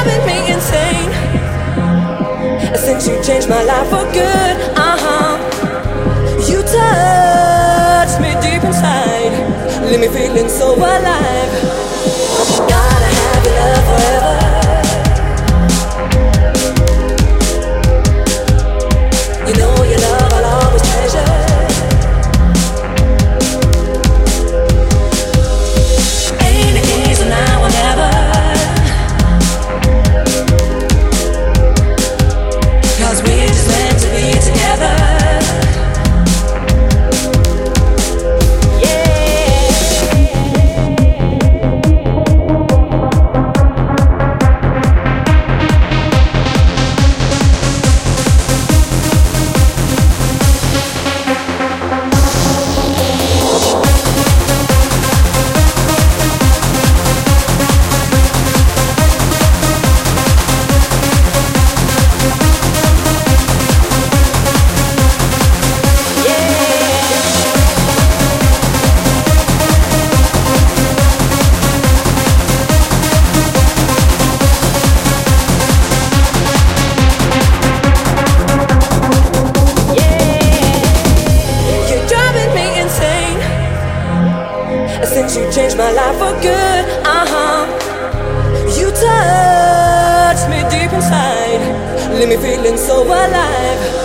driving me insane. Since you changed my life for good, you touched me deep inside, leave me feeling so alive. Gotta have your love forever. You know your love I'll always treasure. Ain't it easy now or never? 'Cause we're just meant to be together. Since you changed my life for good, you touched me deep inside, leave me feeling so alive.